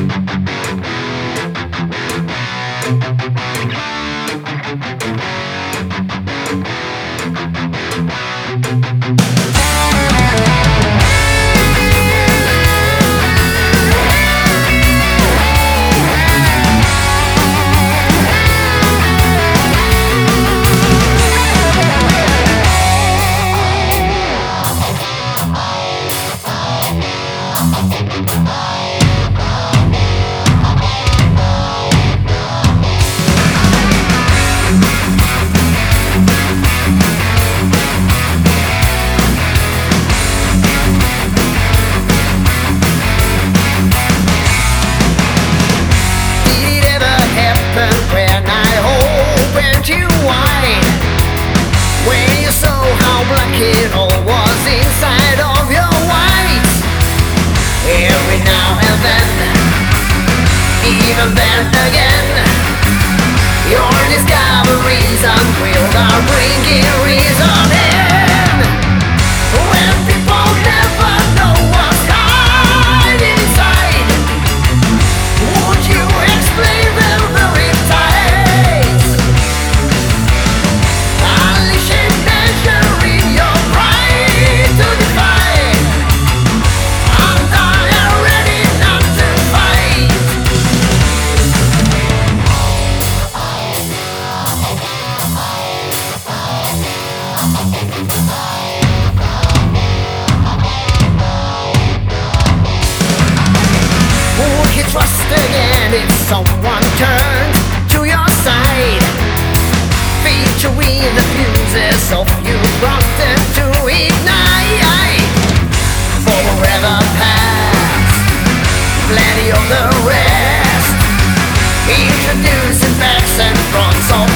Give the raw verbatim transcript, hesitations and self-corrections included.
It all was inside of your white. Every now and then, even then again, your discoveries unveiled are bringing reason in. When people never know what's hiding inside, would you explain them the riptides? Unleashing measure in your pride to defy. I'm done and ready not to fight. Would you trust again if someone turned to your side? Featuring the fuses of you brought them to ignite. Forever past, plenty of the rest. Introducing backs and fronts of